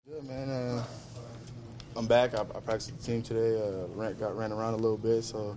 Good, man. I'm back. I practiced with the team today. Ran around a little bit, so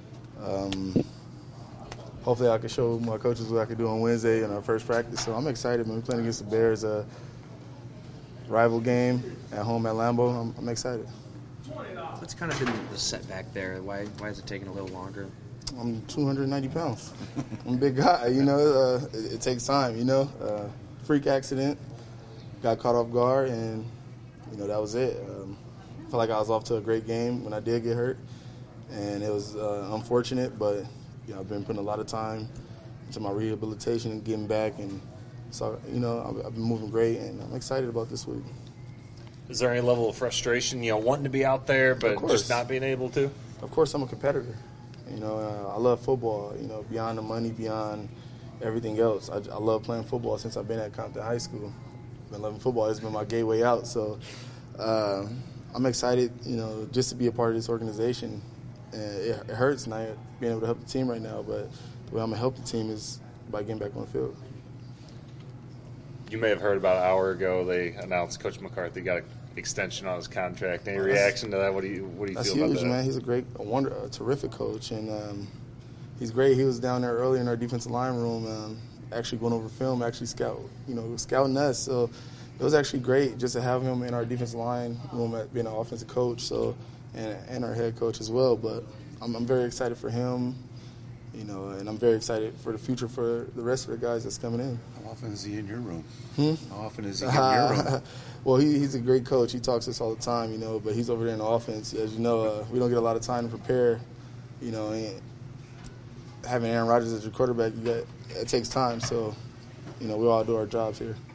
hopefully I can show my coaches what I can do on Wednesday in our first practice. So I'm excited, man. We're playing against the Bears, a rival game at home at Lambeau. I'm excited. What's kind of been the setback there? Why is it taking a little longer? I'm 290 pounds. I'm a big guy, you know. It takes time, you know. Freak accident, got caught off guard, and, you know, that was it. I felt like I was off to a great game when I did get hurt, and it was unfortunate, but, you know, I've been putting a lot of time into my rehabilitation and getting back, and so, you know, I've been moving great, and I'm excited about this week. Is there any level of frustration, you know, wanting to be out there but just not being able to? Of course, I'm a competitor. You know, I love football, you know, beyond the money, beyond everything else. I love playing football since I've been at Compton High School. I've been loving football. It's been my gateway out. So I'm excited, you know, just to be a part of this organization. And it hurts not being able to help the team right now, but the way I'm going to help the team is by getting back on the field. You may have heard about an hour ago they announced Coach McCarthy got an extension on his contract. Any reaction to that? What do you feel about that? That's huge, man. He's a terrific coach, and he's great. He was down there early in our defensive line room, actually going over film, actually scouting us. So it was actually great just to have him in our defensive line room, being an offensive coach, and our head coach as well. But I'm very excited for him. You know, and I'm very excited for the future for the rest of the guys that's coming in. How often is he in your room? How often is he in your room? Well, he's a great coach. He talks to us all the time, you know, but he's over there in the offense. As you know, we don't get a lot of time to prepare, you know, and having Aaron Rodgers as your quarterback, it takes time. So, you know, we all do our jobs here.